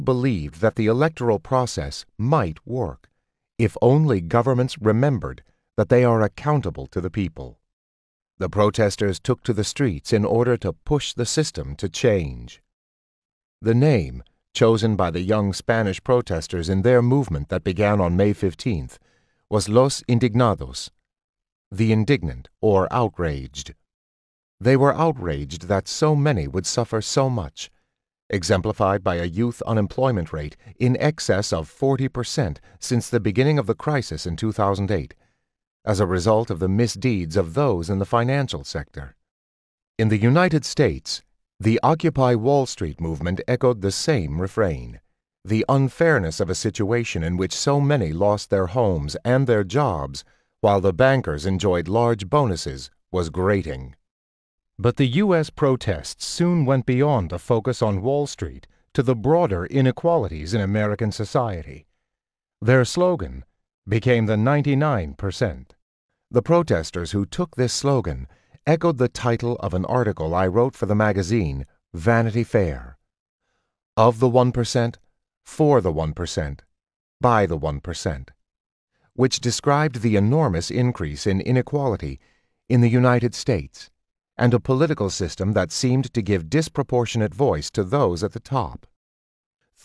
believed that the electoral process might work, if only governments remembered that they are accountable to the people. The protesters took to the streets in order to push the system to change. The name, chosen by the young Spanish protesters in their movement that began on May 15th, was Los Indignados, the indignant or outraged. They were outraged that so many would suffer so much, exemplified by a youth unemployment rate in excess of 40% since the beginning of the crisis in 2008, as a result of the misdeeds of those in the financial sector. In the United States, the Occupy Wall Street movement echoed the same refrain. The unfairness of a situation in which so many lost their homes and their jobs while the bankers enjoyed large bonuses was grating. But the U.S. protests soon went beyond the focus on Wall Street to the broader inequalities in American society. Their slogan became the 99%. The protesters who took this slogan echoed the title of an article I wrote for the magazine Vanity Fair. Of the 1%, for the 1%, by the 1%, which described the enormous increase in inequality in the United States and a political system that seemed to give disproportionate voice to those at the top.